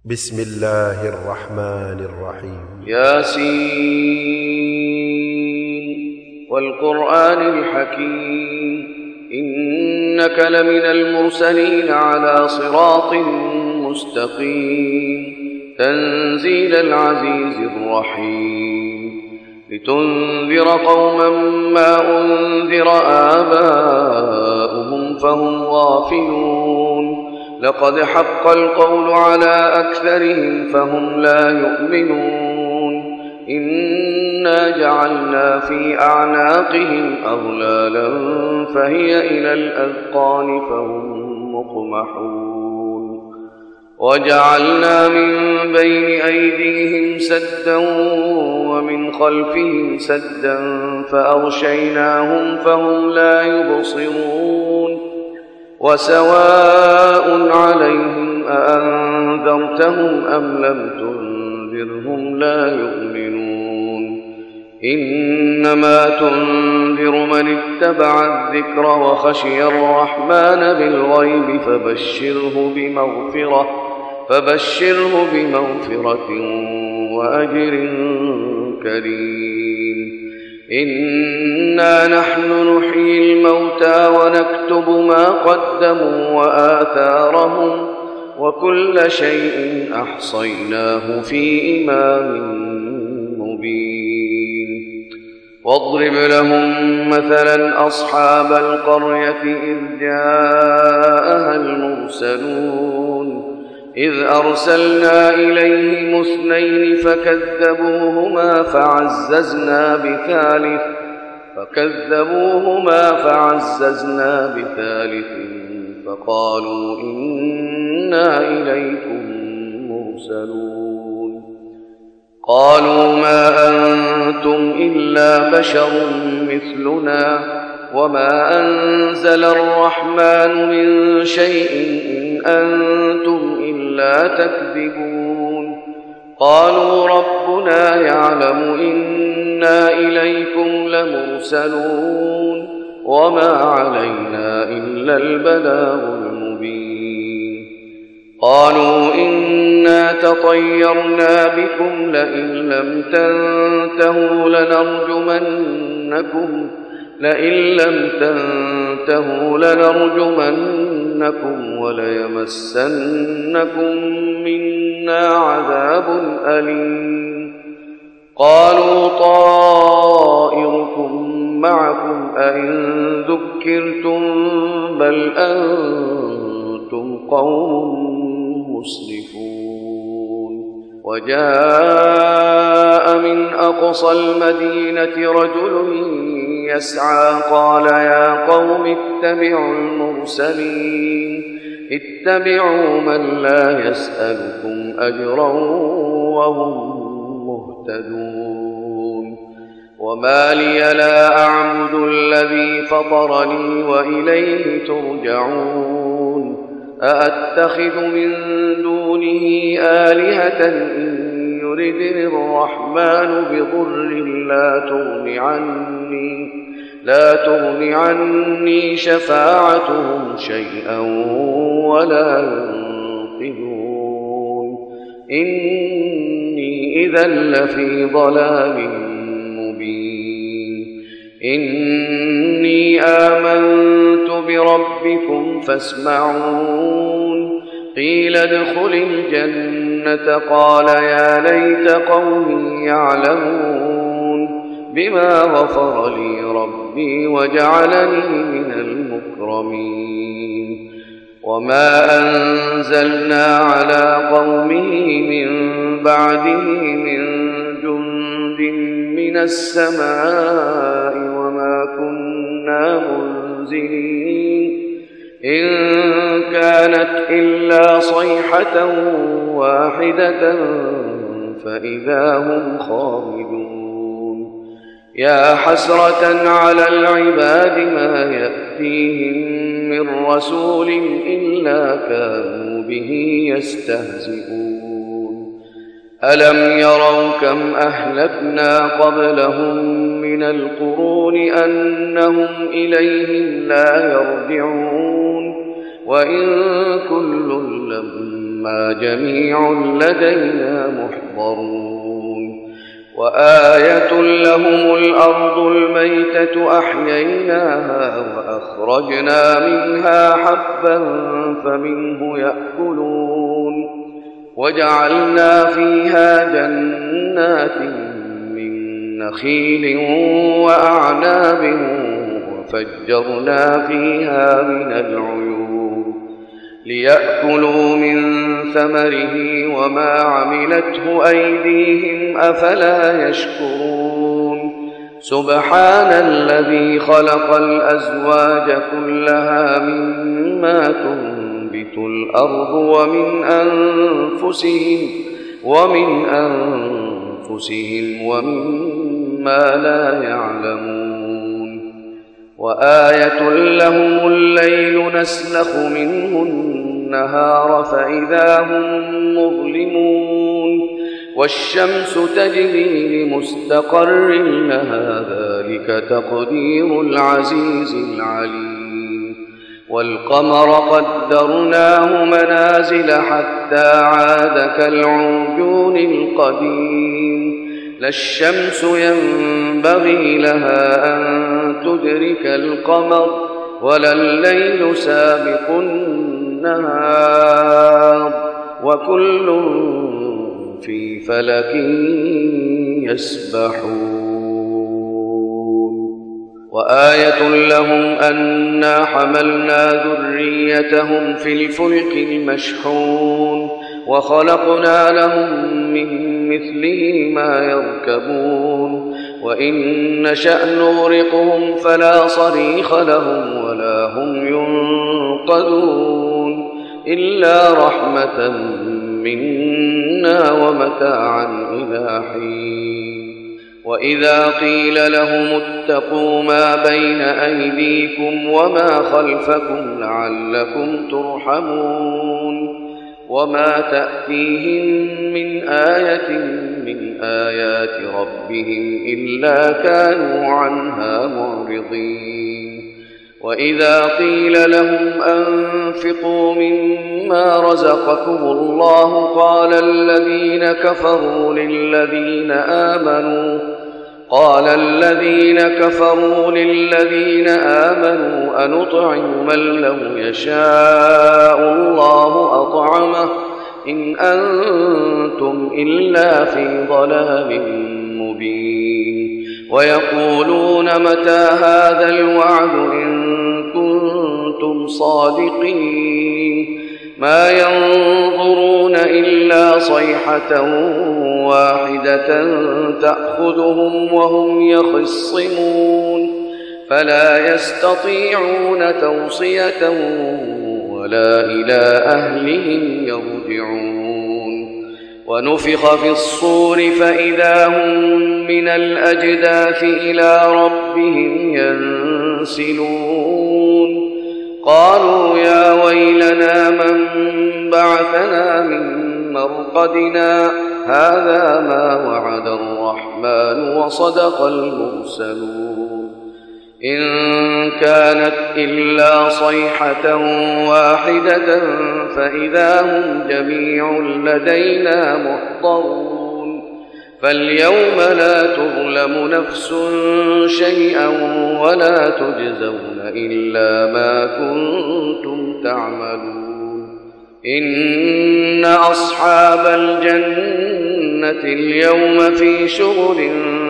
بسم الله الرحمن الرحيم. ياسين والقرآن الحكيم إنك لمن المرسلين على صراط مستقيم تنزيل العزيز الرحيم لتنذر قوما ما أنذر آباؤهم فهم غافلون لقد حق القول على أكثرهم فهم لا يؤمنون إنا جعلنا في أعناقهم أغلالا فهي إلى الأذقان فهم مقمحون وجعلنا من بين أيديهم سدا ومن خلفهم سدا فأغشيناهم فهم لا يبصرون وسواء عليهم أأنذرتهم أم لم تنذرهم لا يؤمنون إنما تنذر من اتبع الذكر وخشي الرحمن بالغيب فبشره بمغفرة وأجر كريم إنا نحن نحيي الموتى ونكتب ما قدموا وآثارهم وكل شيء أحصيناه في إمام مبين واضرب لهم مثلا أصحاب القرية إذ جاءها المرسلون إذ أرسلنا إليهم اثنين فكذبوهما فعززنا بثالث فقالوا إنا إليكم مرسلون قالوا ما أنتم إلا بشر مثلنا وما أنزل الرحمن من شيء إن أنتم إلا تكذبون قالوا ربنا يعلم إنا إليكم لمرسلون وما علينا إلا البلاغ المبين قالوا إنا تطيرنا بكم لئن لم تنتهوا لنرجمنكم وليمسنكم منا عذاب أليم قالوا طائركم معكم أئن ذكرتم بل أنتم قوم مسرفون وجاء من أقصى المدينة رجل يسعى قال يا قوم اتبعوا من لا يسألكم أجرا وهم مهتدون وما لي لا أعبد الذي فطرني وإليه ترجعون أأتخذ من دونه آلهة إن يردني الرحمن بضر لا تغن عني شفاعتهم شيئا ولا ينقذون إني إذا لفي ضلال مبين إني آمنت بربكم فاسمعون قيل ادخل الجنة قال يا ليت قومي يعلمون بما غفر لي ربي وجعلني من المكرمين وما أنزلنا على قومه من بعده من جند من السماء وما كنا منزلين إن كانت إلا صيحة واحدة فإذا هم خامدون يا حسرة على العباد ما يأتيهم من رسول إلا كانوا به يستهزئون ألم يروا كم أهلكنا قبلهم من القرون أنهم إليهم لا يرجعون وإن كل لما إنا جميع لدينا محضرون وآية لهم الأرض الميتة أحييناها وأخرجنا منها حبا فمنه يأكلون وجعلنا فيها جنات من نخيل وأعناب وفجرنا فيها من العيون ليأكلوا من ثمره وما عملته أيديهم أفلا يشكرون سبحان الذي خلق الأزواج كلها مما تنبت الأرض ومن أنفسهم ومما لا يعلمون وآية لهم الليل نسلخ منه النهار فإذا هم مظلمون والشمس تجري لمستقر لها ذلك تقدير العزيز العليم والقمر قدرناه منازل حتى عاد كالعرجون القديم لا الشمس ينبغي لها أن تدرك القمر ولا الليل سابق النهار وكل في فلك يسبحون وآية لهم أنا حملنا ذريتهم في الفلك المشحون وخلقنا لهم من مثله ما يركبون وإن نشأ نغرقهم فلا صريخ لهم ولا هم ينقذون إلا رحمة منا ومتاعا إلى حين وإذا قيل لهم اتقوا ما بين أيديكم وما خلفكم لعلكم ترحمون وما تأتيهم من آية من آيات ربهم إلا كانوا عنها معرضين وإذا قيل لهم أنفقوا مما رزقكم الله قال الذين كفروا للذين آمنوا أنطعم من لو يشاء الله أطعمه إن أنتم إلا في ضلال مبين ويقولون متى هذا الوعد إن كنتم صادقين ما ينظرون إلا صيحة واحدة تأخذهم وهم يخصمون فلا يستطيعون توصية ولا إلى أهلهم يرجعون ونفخ في الصور فإذا هم من الأجداث إلى ربهم ينسلون قالوا يا ويلنا من بعثنا من مرقدنا هذا ما وعد الرحمن وصدق المرسلون إن كانت إلا صيحة واحدة فإذا هم جميع لدينا محضرون فاليوم لا تظلم نفس شيئا ولا تجزون إلا ما كنتم تعملون إن أصحاب الجنة اليوم في شغل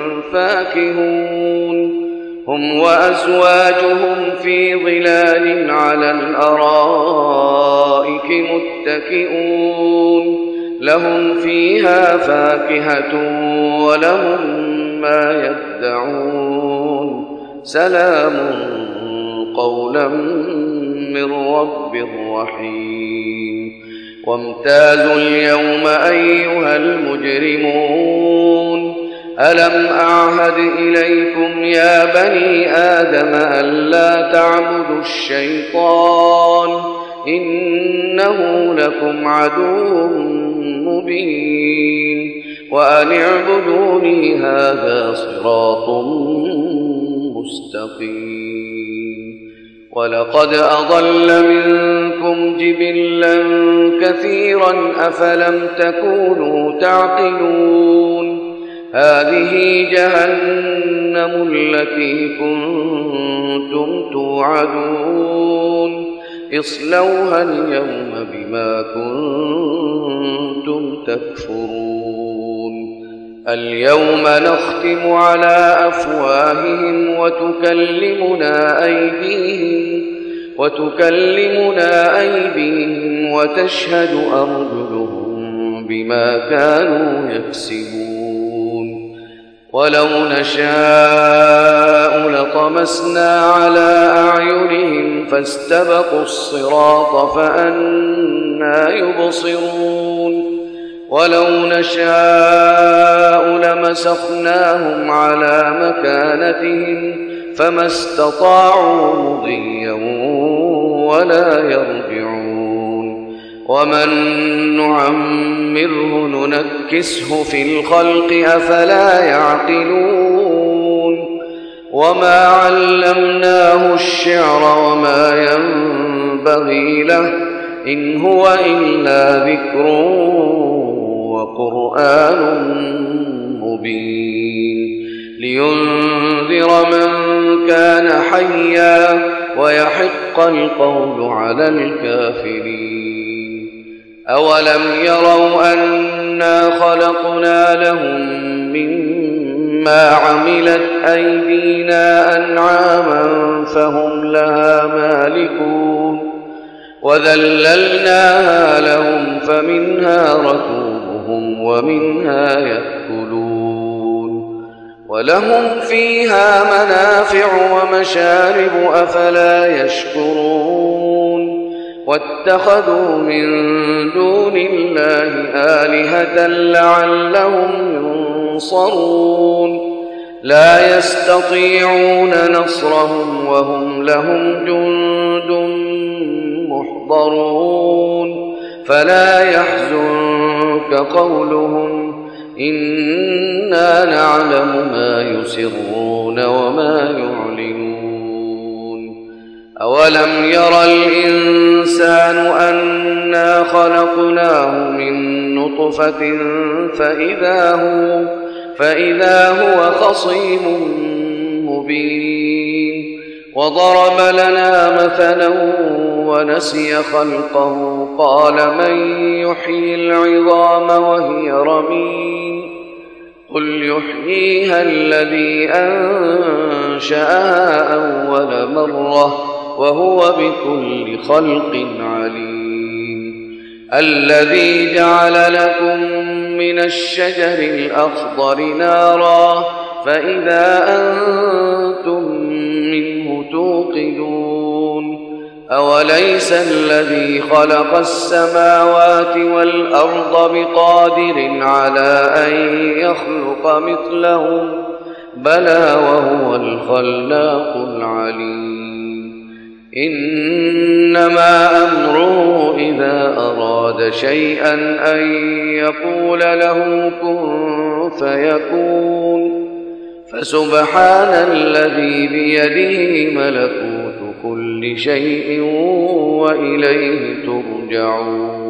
فاكهون هم وأزواجهم في ظلال على الأرائك متكئون لهم فيها فاكهة ولهم ما يدعون سلام قولا من رب رحيم وامتازوا اليوم أيها المجرمون ألم أعهد إليكم يا بني آدم ألا تعبدوا الشيطان إنه لكم عدو مبين وأن اعبدوني هذا صراط مستقيم ولقد أضل منكم منكم جبلا كثيرا أفلم تكونوا تعقلون هذه جهنم التي كنتم توعدون اصلوها اليوم بما كنتم تكفرون اليوم نختم على أفواههم وتكلمنا أيديهم وتشهد أرجلهم بما كانوا يكسبون ولو نشاء لطمسنا على أعينهم فاستبقوا الصراط فأنى يبصرون ولو نشاء لمسخناهم على مكانتهم فما استطاعوا مضيا ولا يرجعون ومن نعمره ننكسه في الخلق أفلا يعقلون وما علمناه الشعر وما ينبغي له إن هو إلا ذكر وقرآن مبين لينذر من كان حيا ويحق القول على الكافرين أولم يروا أنا خلقنا لهم مما عملت أيدينا أنعاما فهم لها مالكون وذللناها لهم فمنها ركوبهم ومنها يأكلون ولهم فيها منافع ومشارب أفلا يشكرون واتخذوا من دون الله آلهة لعلهم ينصرون لا يستطيعون نصرهم وهم لهم جند محضرون فلا يحزنك قولهم إنا نعلم ما يسرون وما يعلنون أولم ير الإنسان أنا خلقناه من نطفة فإذا هو خصيم مبين وضرب لنا مثلا ونسي خلقه قال من يحيي العظام وهي رميم قل يحييها الذي أنشأها أول مرة وهو بكل خلق عليم الذي جعل لكم من الشجر الأخضر نارا فإذا أنتم منه توقدون أوليس الذي خلق السماوات والأرض بقادر على أن يخلق مثلهم بلى وهو الخلاق العليم إنما أمره إذا أراد شيئا أن يقول له كن فيكون فسبحان الذي بيده ملكوت كل شيء وإليه ترجعون